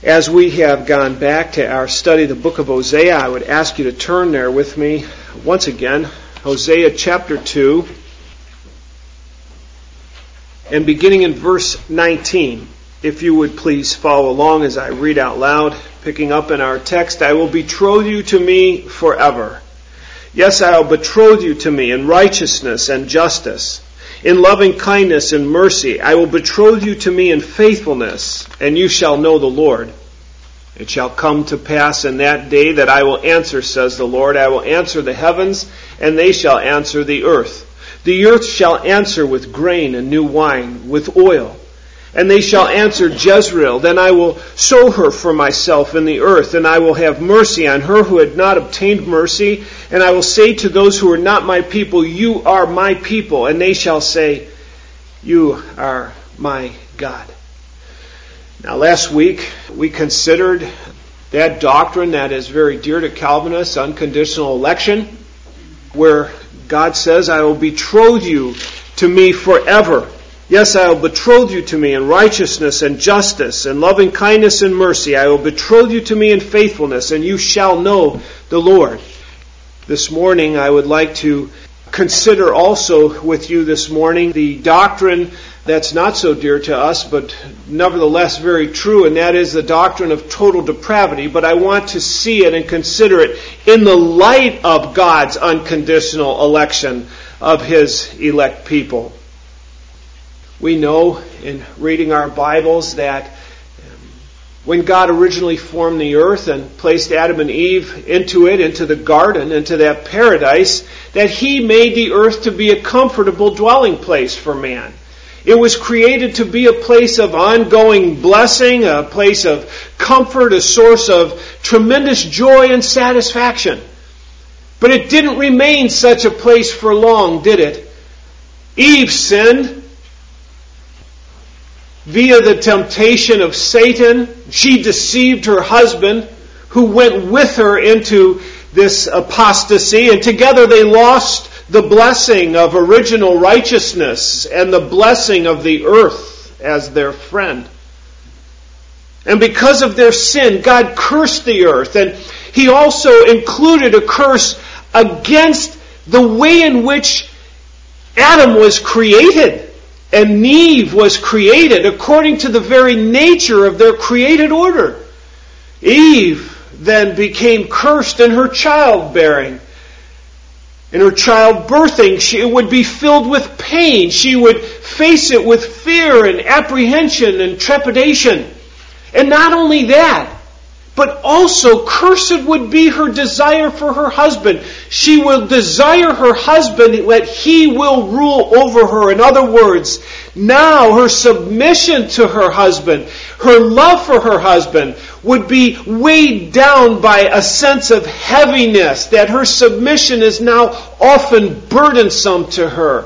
As we have gone back to our study of the book of Hosea, I would ask you to turn there with me once again. Hosea chapter 2, and beginning in verse 19. If you would please follow along as I read out loud, picking up in our text, I will betroth you to me forever. Yes, I will betroth you to me in righteousness and justice. In loving kindness and mercy, I will betroth you to me in faithfulness, and you shall know the Lord. It shall come to pass in that day that I will answer, says the Lord. I will answer the heavens, and they shall answer the earth. The earth shall answer with grain and new wine, with oil. And they shall answer Jezreel. Then I will sow her for myself in the earth, and I will have mercy on her who had not obtained mercy. And I will say to those who are not my people, you are my people. And they shall say, you are my God. Now last week we considered that doctrine that is very dear to Calvinists, unconditional election, where God says, I will betroth you to me forever. Yes, I will betroth you to me in righteousness and justice, and loving kindness and mercy. I will betroth you to me in faithfulness, and you shall know the Lord. This morning I would like to consider also with you this morning the doctrine that's not so dear to us, but nevertheless very true, and that is the doctrine of total depravity. But I want to see it and consider it in the light of God's unconditional election of His elect people. We know in reading our Bibles that when God originally formed the earth and placed Adam and Eve into the garden, into that paradise, that He made the earth to be a comfortable dwelling place for man. It was created to be a place of ongoing blessing, a place of comfort, a source of tremendous joy and satisfaction. But it didn't remain such a place for long, did it? Eve sinned. Via the temptation of Satan, she deceived her husband, who went with her into this apostasy, and together they lost the blessing of original righteousness and the blessing of the earth as their friend. And because of their sin, God cursed the earth, and He also included a curse against the way in which Adam was created. And Eve was created according to the very nature of their created order. Eve then became cursed in her childbearing. In her childbirthing, she would be filled with pain. She would face it with fear and apprehension and trepidation. And not only that, but also cursed would be her desire for her husband. She will desire her husband that he will rule over her. In other words, now her submission to her husband, her love for her husband, would be weighed down by a sense of heaviness, that her submission is now often burdensome to her.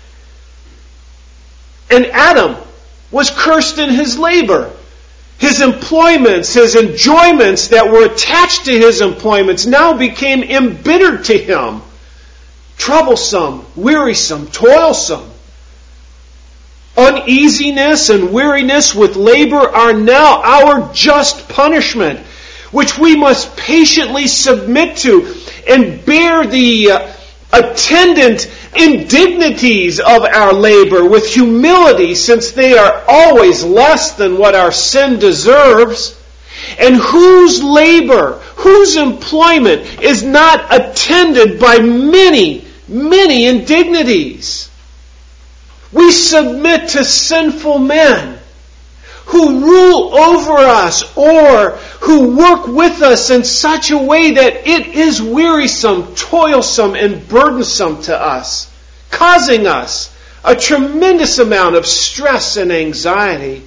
And Adam was cursed in his labor. His employments, his enjoyments that were attached to his employments now became embittered to him. Troublesome, wearisome, toilsome. Uneasiness and weariness with labor are now our just punishment, which we must patiently submit to and bear the attendant indignities of our labor with humility, since they are always less than what our sin deserves. And whose labor, whose employment is not attended by many, many indignities? We submit to sinful men who rule over us or who work with us in such a way that it is wearisome, toilsome, and burdensome to us, causing us a tremendous amount of stress and anxiety.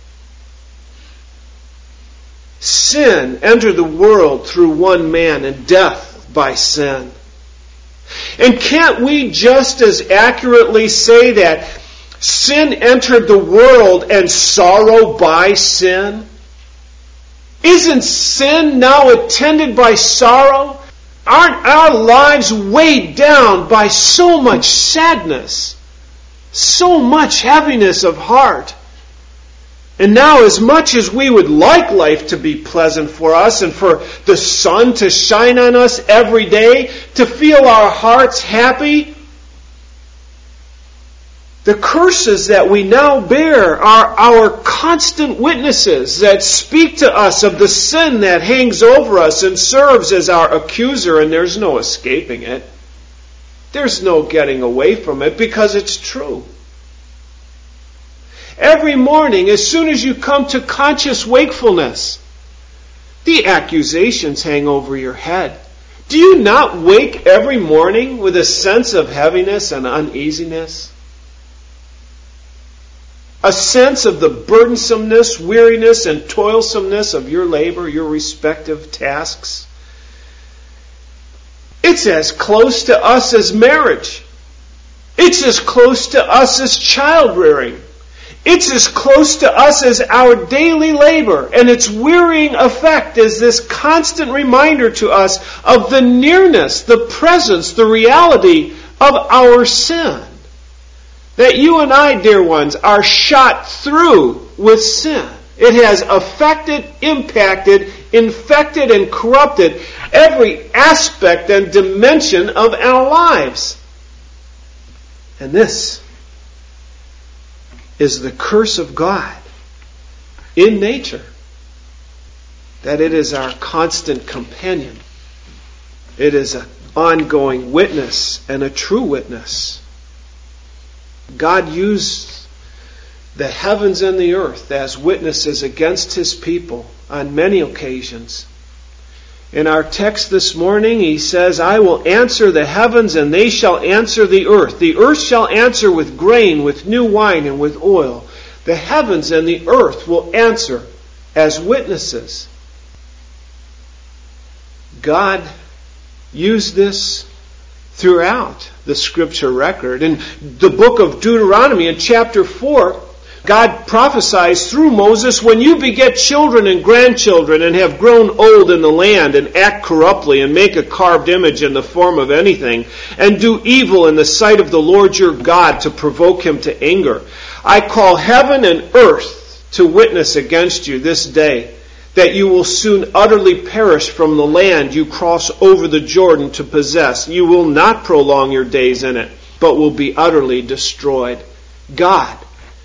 Sin entered the world through one man, and death by sin. And can't we just as accurately say that sin entered the world and sorrow by sin? Isn't sin now attended by sorrow? Aren't our lives weighed down by so much sadness, so much heaviness of heart? And now, as much as we would like life to be pleasant for us and for the sun to shine on us every day, to feel our hearts happy, the curses that we now bear are our constant witnesses that speak to us of the sin that hangs over us and serves as our accuser, and there's no escaping it. There's no getting away from it because it's true. Every morning, as soon as you come to conscious wakefulness, the accusations hang over your head. Do you not wake every morning with a sense of heaviness and uneasiness? A sense of the burdensomeness, weariness, and toilsomeness of your labor, your respective tasks? It's as close to us as marriage. It's as close to us as child rearing. It's as close to us as our daily labor, and its wearying effect is this constant reminder to us of the nearness, the presence, the reality of our sin. That you and I, dear ones, are shot through with sin. It has affected, impacted, infected, and corrupted every aspect and dimension of our lives. And this is the curse of God in nature, that it is our constant companion. It is an ongoing witness and a true witness. God used the heavens and the earth as witnesses against His people on many occasions. In our text this morning, He says, I will answer the heavens and they shall answer the earth. The earth shall answer with grain, with new wine, and with oil. The heavens and the earth will answer as witnesses. God used this throughout the Scripture record. In the book of Deuteronomy, in chapter 4, God prophesies through Moses, when you beget children and grandchildren and have grown old in the land and act corruptly and make a carved image in the form of anything and do evil in the sight of the Lord your God to provoke Him to anger, I call heaven and earth to witness against you this day, that you will soon utterly perish from the land you cross over the Jordan to possess. You will not prolong your days in it, but will be utterly destroyed. God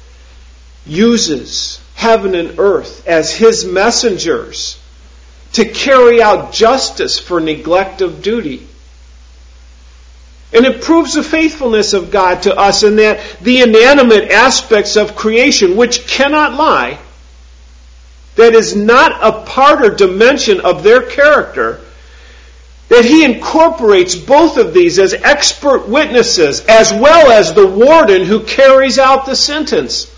uses heaven and earth as His messengers to carry out justice for neglect of duty. And it proves the faithfulness of God to us in that the inanimate aspects of creation, which cannot lie, that is not a part or dimension of their character, that He incorporates both of these as expert witnesses, as well as the warden who carries out the sentence.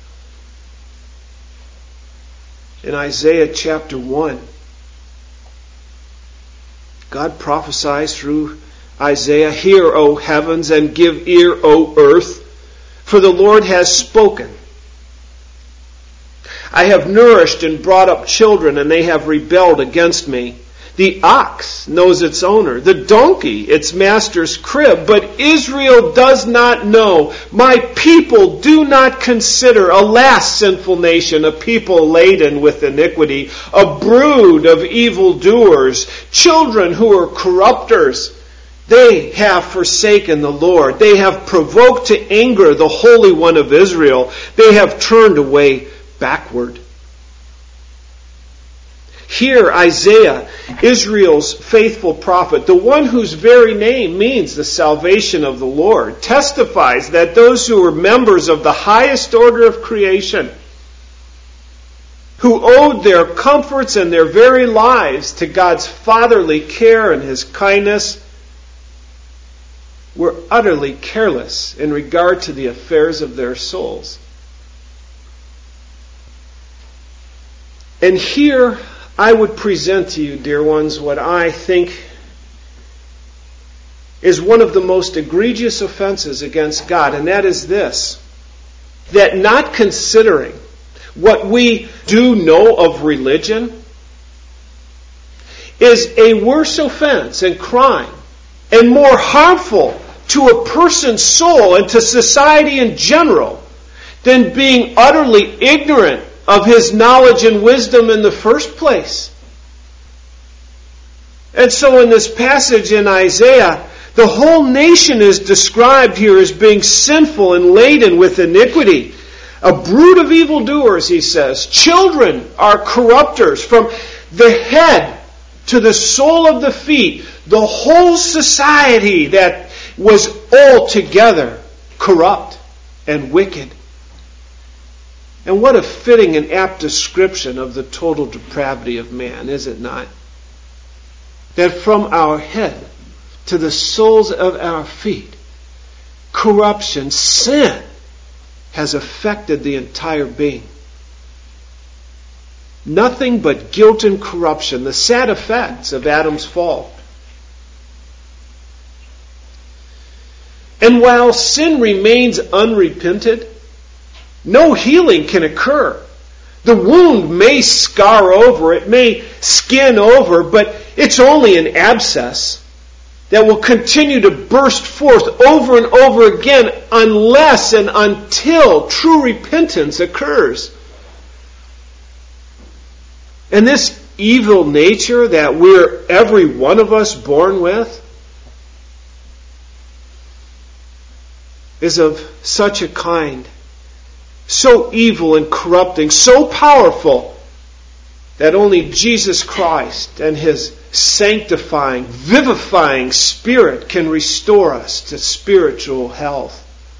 In Isaiah chapter 1, God prophesies through Isaiah, Hear, O heavens, and give ear, O earth, for the Lord has spoken. I have nourished and brought up children, and they have rebelled against me. The ox knows its owner, the donkey its master's crib, but Israel does not know. My people do not consider. Alas, sinful nation, a people laden with iniquity, a brood of evildoers, children who are corrupters. They have forsaken the Lord. They have provoked to anger the Holy One of Israel. They have turned away backward. Here, Isaiah, Israel's faithful prophet, the one whose very name means the salvation of the Lord, testifies that those who were members of the highest order of creation, who owed their comforts and their very lives to God's fatherly care and His kindness, were utterly careless in regard to the affairs of their souls. And here I would present to you, dear ones, what I think is one of the most egregious offenses against God, and that is this, that not considering what we do know of religion is a worse offense and crime and more harmful to a person's soul and to society in general than being utterly ignorant of his knowledge and wisdom in the first place. And so in this passage in Isaiah, the whole nation is described here as being sinful and laden with iniquity. A brood of evildoers, he says. Children are corrupters. From the head to the sole of the feet, the whole society that was altogether corrupt and wicked. And what a fitting and apt description of the total depravity of man, is it not? That from our head to the soles of our feet, corruption, sin, has affected the entire being. Nothing but guilt and corruption, the sad effects of Adam's fall. And while sin remains unrepented, no healing can occur. The wound may scar over, it may skin over, but it's only an abscess that will continue to burst forth over and over again unless and until true repentance occurs. And this evil nature that we're every one of us born with is of such a kind, so evil and corrupting, so powerful, that only Jesus Christ and His sanctifying, vivifying Spirit can restore us to spiritual health.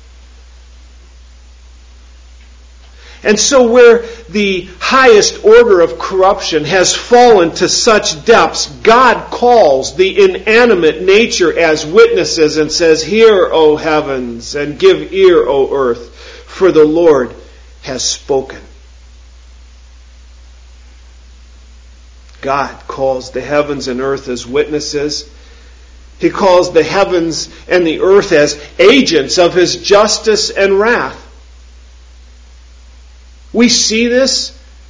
And so where the highest order of corruption has fallen to such depths, God calls the inanimate nature as witnesses and says, "Hear, O heavens, and give ear, O earth, for the Lord has spoken." God calls the heavens and earth as witnesses. He calls the heavens and the earth as agents of His justice and wrath. We see this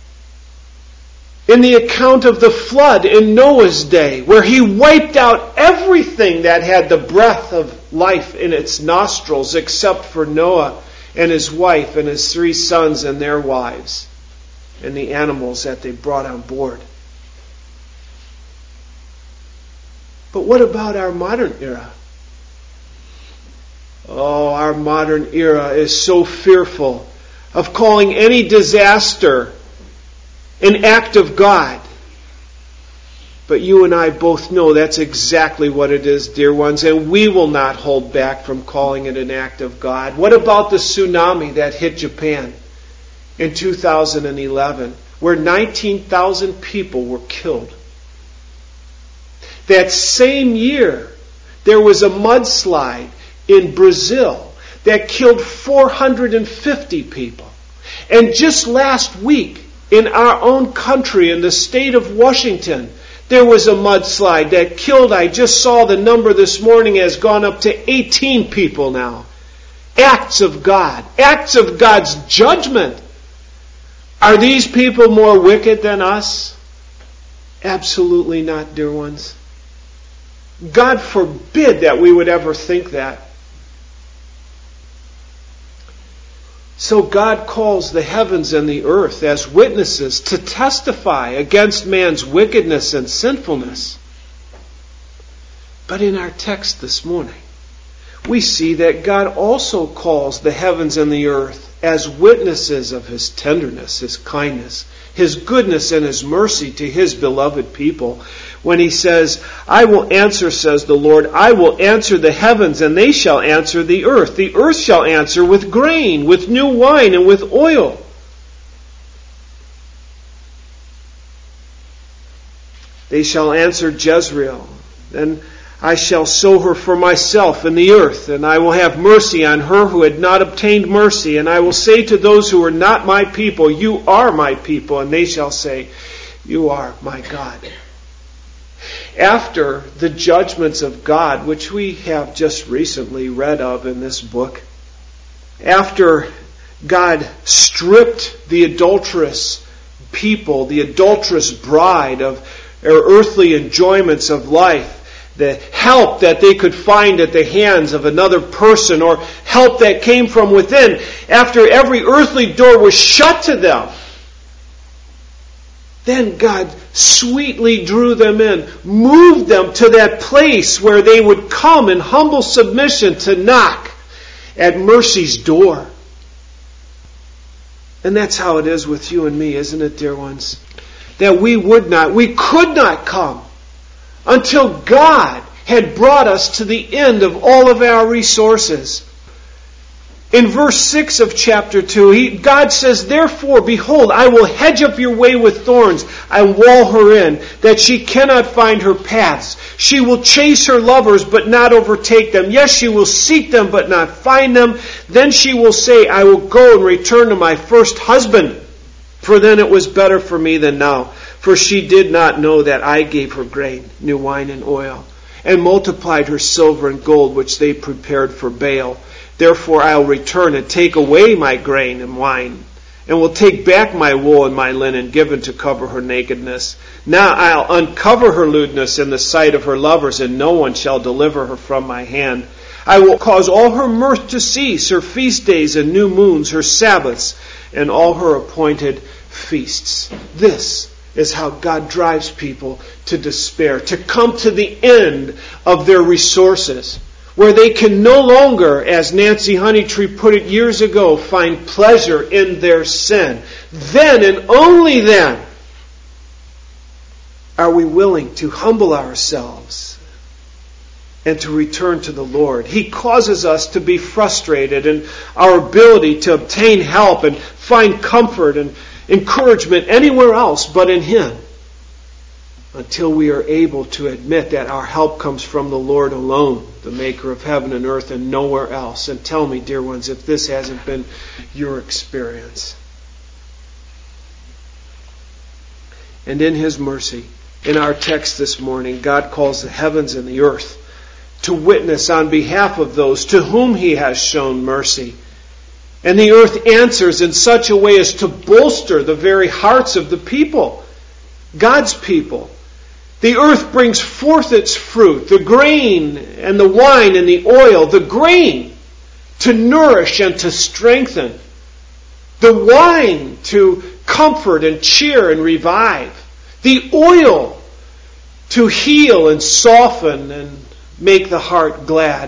in the account of the flood in Noah's day, where He wiped out everything that had the breath of life in its nostrils except for Noah and his wife and his 3 sons and their wives and the animals that they brought on board. But what about our modern era? Oh, our modern era is so fearful of calling any disaster an act of God. But you and I both know that's exactly what it is, dear ones, and we will not hold back from calling it an act of God. What about the tsunami that hit Japan in 2011, where 19,000 people were killed? That same year, there was a mudslide in Brazil that killed 450 people. And just last week, in our own country, in the state of Washington, there was a mudslide that killed, I just saw the number this morning, has gone up to 18 people now. Acts of God. Acts of God's judgment. Are these people more wicked than us? Absolutely not, dear ones. God forbid that we would ever think that. So God calls the heavens and the earth as witnesses to testify against man's wickedness and sinfulness. But in our text this morning, we see that God also calls the heavens and the earth as witnesses of His tenderness, His kindness, His goodness and His mercy to His beloved people. When He says, "I will answer, says the Lord, I will answer the heavens, and they shall answer the earth. The earth shall answer with grain, with new wine, and with oil." They shall answer Jezreel. Then I shall sow her for myself in the earth, and I will have mercy on her who had not obtained mercy. And I will say to those who are not my people, "You are my people." And they shall say, "You are my God." After the judgments of God, which we have just recently read of in this book, after God stripped the adulterous people, the adulterous bride, of their earthly enjoyments of life, the help that they could find at the hands of another person, or help that came from within, after every earthly door was shut to them, Then God sweetly drew them in, moved them to that place where they would come in humble submission to knock at mercy's door. And that's how it is with you and me, isn't it, dear ones? That we could not come until God had brought us to the end of all of our resources. In verse 6 of chapter 2, God says, "Therefore, behold, I will hedge up your way with thorns. I wall her in, that she cannot find her paths. She will chase her lovers, but not overtake them. Yes, she will seek them, but not find them. Then she will say, I will go and return to my first husband. For then it was better for me than now. For she did not know that I gave her grain, new wine and oil, and multiplied her silver and gold, which they prepared for Baal. Therefore I will return and take away my grain and wine, and will take back my wool and my linen given to cover her nakedness. Now I'll uncover her lewdness in the sight of her lovers, and no one shall deliver her from my hand. I will cause all her mirth to cease, her feast days and new moons, her Sabbaths, and all her appointed feasts." This is how God drives people to despair, to come to the end of their resources, where they can no longer, as Nancy Honeytree put it years ago, find pleasure in their sin. Then and only then are we willing to humble ourselves and to return to the Lord. He causes us to be frustrated in our ability to obtain help and find comfort and encouragement anywhere else but in Him, until we are able to admit that our help comes from the Lord alone, the maker of heaven and earth, and nowhere else. And tell me, dear ones, if this hasn't been your experience. And in His mercy, in our text this morning, God calls the heavens and the earth to witness on behalf of those to whom He has shown mercy. And the earth answers in such a way as to bolster the very hearts of the people, God's people. The earth brings forth its fruit, the grain and the wine and the oil, the grain to nourish and to strengthen, the wine to comfort and cheer and revive, the oil to heal and soften and make the heart glad.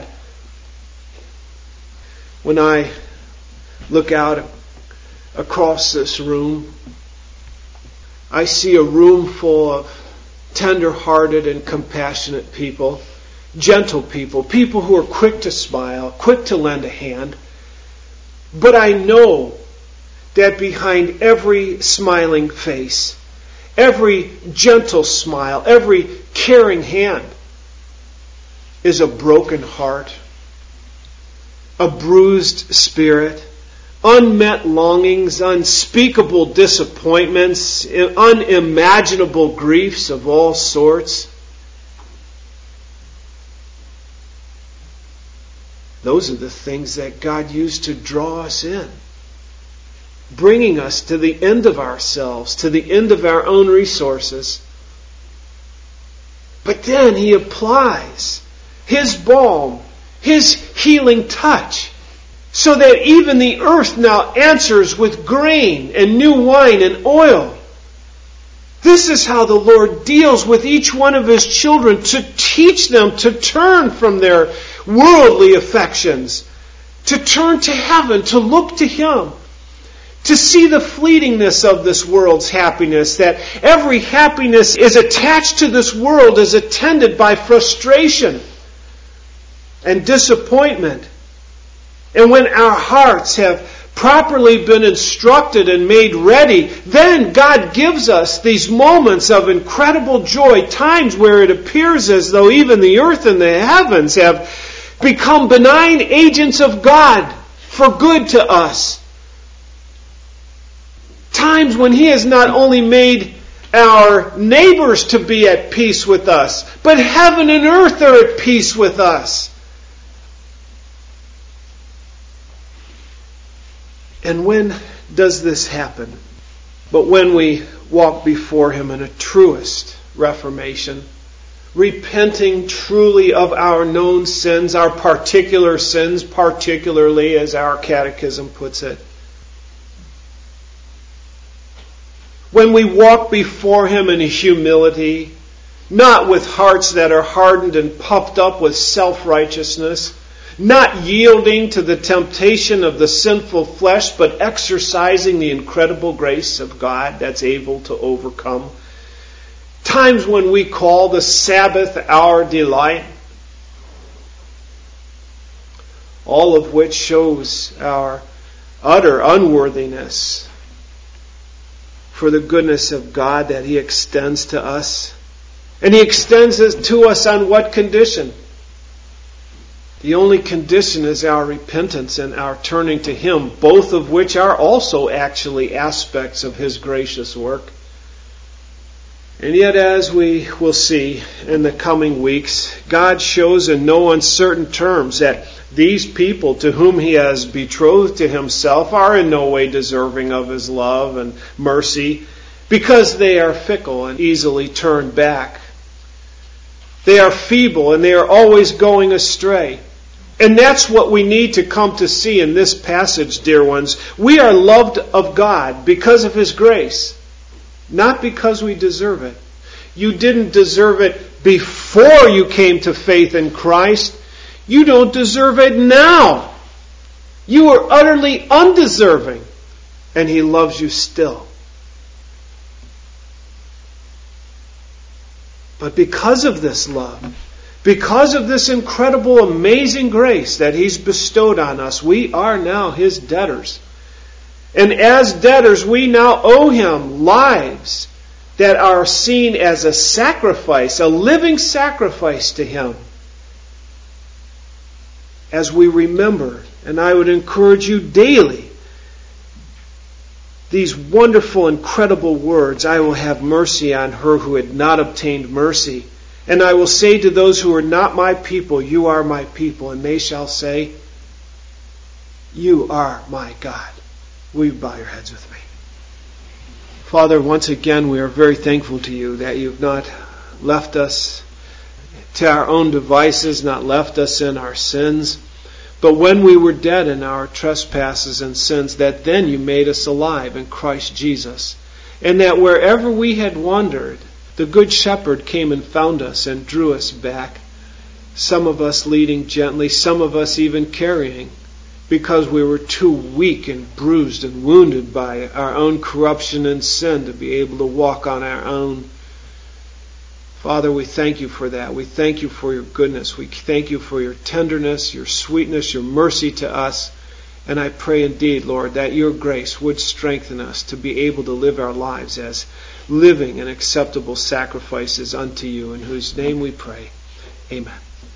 When I look out across this room, I see a room full of tender-hearted and compassionate people, gentle people, people who are quick to smile, quick to lend a hand. But I know that behind every smiling face, every gentle smile, every caring hand is a broken heart, a bruised spirit, unmet longings, unspeakable disappointments, unimaginable griefs of all sorts. Those are the things that God used to draw us in, bringing us to the end of ourselves, to the end of our own resources. But then He applies His balm, His healing touch, so that even the earth now answers with grain and new wine and oil. This is how the Lord deals with each one of His children, to teach them to turn from their worldly affections, to turn to heaven, to look to Him, to see the fleetingness of this world's happiness, that every happiness is attached to this world is attended by frustration and disappointment. And when our hearts have properly been instructed and made ready, then God gives us these moments of incredible joy, times where it appears as though even the earth and the heavens have become benign agents of God for good to us. Times when He has not only made our neighbors to be at peace with us, but heaven and earth are at peace with us. And when does this happen? But when we walk before Him in a truest reformation, repenting truly of our known sins, our particular sins, particularly as our catechism puts it. when we walk before Him in humility, not with hearts that are hardened and puffed up with self-righteousness, not yielding to the temptation of the sinful flesh, but exercising the incredible grace of God that's able to overcome. Times when we call the Sabbath our delight, all of which shows our utter unworthiness for the goodness of God that He extends to us. And He extends it to us on what condition? The only condition is our repentance and our turning to Him, both of which are also actually aspects of His gracious work. And yet, as we will see in the coming weeks, God shows in no uncertain terms that these people to whom He has betrothed to Himself are in no way deserving of His love and mercy, because they are fickle and easily turned back. They are feeble and they are always going astray. And that's what we need to come to see in this passage, dear ones. We are loved of God because of His grace, not because we deserve it. You didn't deserve it before you came to faith in Christ. You don't deserve it now. You are utterly undeserving, and He loves you still. But because of this love, because of this incredible, amazing grace that He's bestowed on us, we are now His debtors. And as debtors, we now owe Him lives that are seen as a sacrifice, a living sacrifice to Him. As we remember, and I would encourage you daily, these wonderful, incredible words, I will have mercy on her who had not obtained mercy. And I will say to those who are not my people, you are my people. And they shall say, you are my God. Will you bow your heads with me? Father, once again, we are very thankful to You that You've not left us to our own devices, not left us in our sins. But when we were dead in our trespasses and sins, that then You made us alive in Christ Jesus. And that wherever we had wandered, the Good Shepherd came and found us and drew us back. Some of us leading gently, some of us even carrying, because we were too weak and bruised and wounded by our own corruption and sin to be able to walk on our own. Father, we thank You for that. We thank You for Your goodness. We thank You for Your tenderness, Your sweetness, Your mercy to us. And I pray indeed, Lord, that Your grace would strengthen us to be able to live our lives as living and acceptable sacrifices unto You, in whose name we pray. Amen.